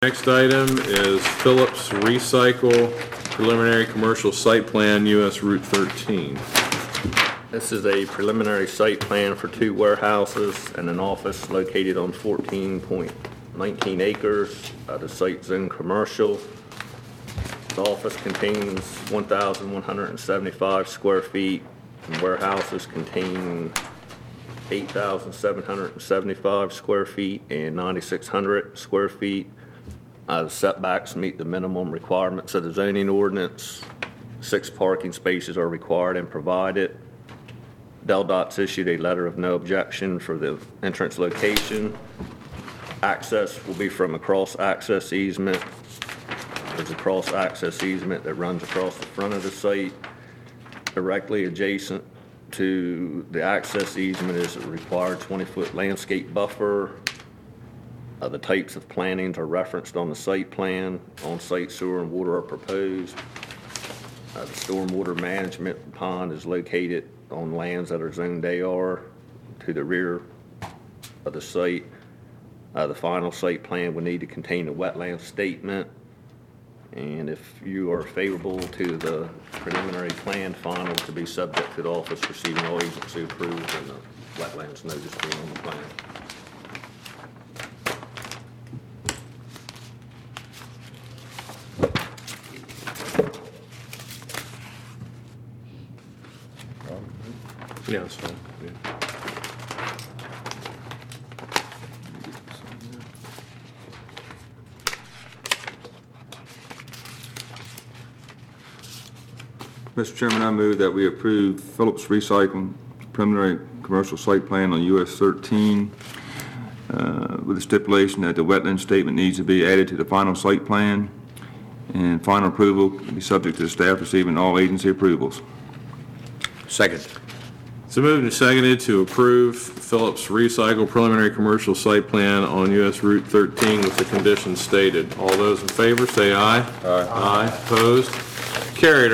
Next item is Phillips Recycle Preliminary Commercial Site Plan, US Route 13. This is a preliminary site plan for 2 warehouses and an office located on 14.19 acres. The site's in commercial. The office contains 1,175 square feet, and warehouses contain 8,775 square feet and 9,600 square feet. The setbacks meet the minimum requirements of the zoning ordinance. 6 parking spaces are required and provided. DelDOT's issued a letter of no objection for the entrance location. Access will be from a cross-access easement. There's a cross-access easement that runs across the front of the site. Directly adjacent to the access easement is a required 20-foot landscape buffer. The types of plantings are referenced on the site plan. On-site sewer and water are proposed. The stormwater management pond is located on lands that are zoned AR to the rear of the site. The final site plan would need to contain a wetland statement. And if you are favorable to the preliminary plan final to be subject to the office receiving all agency approved and the wetlands notice being on the plan. Yeah, that's fine. Yeah. Mr. Chairman, I move that we approve Phillips Recycling preliminary commercial site plan on US 13 with the stipulation that the wetland statement needs to be added to the final site plan, and final approval will be subject to the staff receiving all agency approvals. Second. So moved and seconded to approve Phillips Recycle Preliminary Commercial Site Plan on US Route 13 with the conditions stated. All those in favor say aye. Aye. Aye. Opposed? Carried.